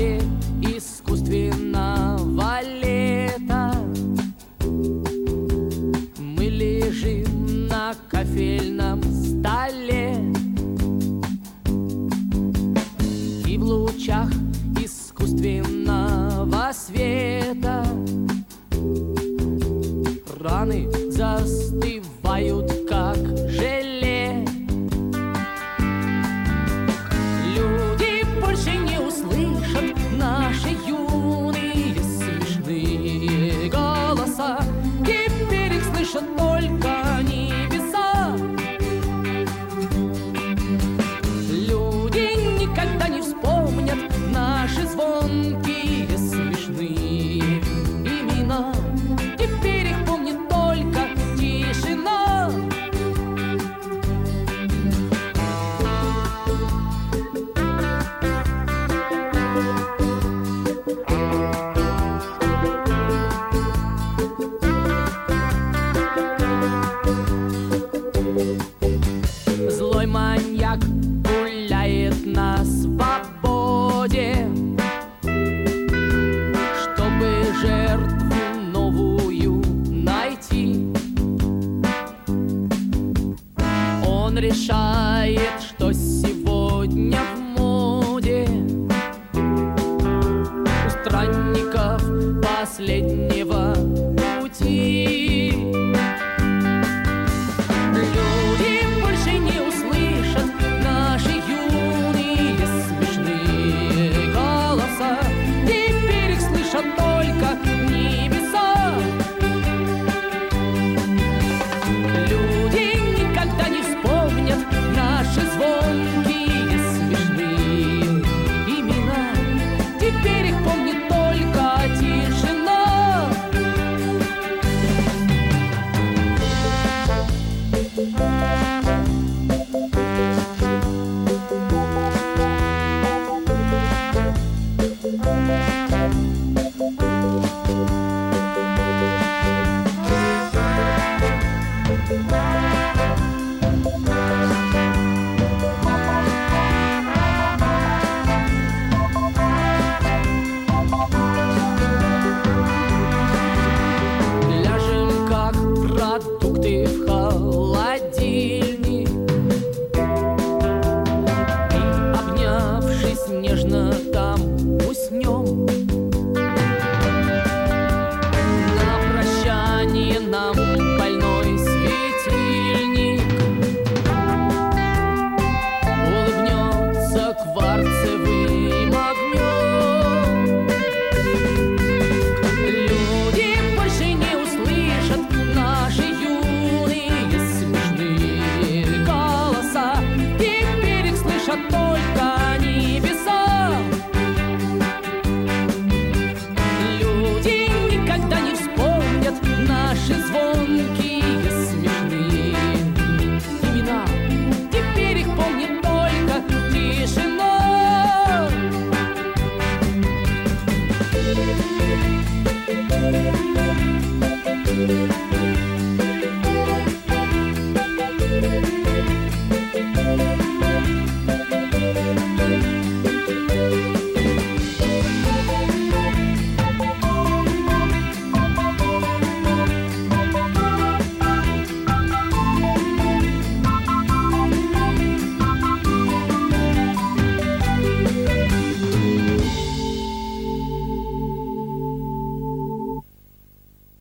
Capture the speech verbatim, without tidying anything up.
запахе искусственного лета. Мы лежим на кофейном столе, и в лучах искусственного света раны застывают, как желе. Люди больше не услышат наши юные смешные голоса. Теперь их слышат только небеса. Люди никогда не вспомнят наши звонкие смешные имена. Теперь их помнит только тишина. Злой маньяк гуляет на свободе, чтобы жертву новую найти. Он решает, что сегодня в моде у странников последнего пути. Люди больше не услышат наши юные смешные голоса. Теперь их слышат только небеса. Люди никогда не вспомнят наши звонкие смешные имена. Теперь их помнит только тишина. Ляжем, как продукты в холодильник, и, обнявшись нежно, там уснем. На прощание нам больной светильник улыбнется кварцевым огнем. Люди больше не услышат наши юные смешные голоса. Теперь их слышат только небеса. Люди никогда не вспомнят наши звонкие смешные имена. Теперь их помнит только тишина. Thank you.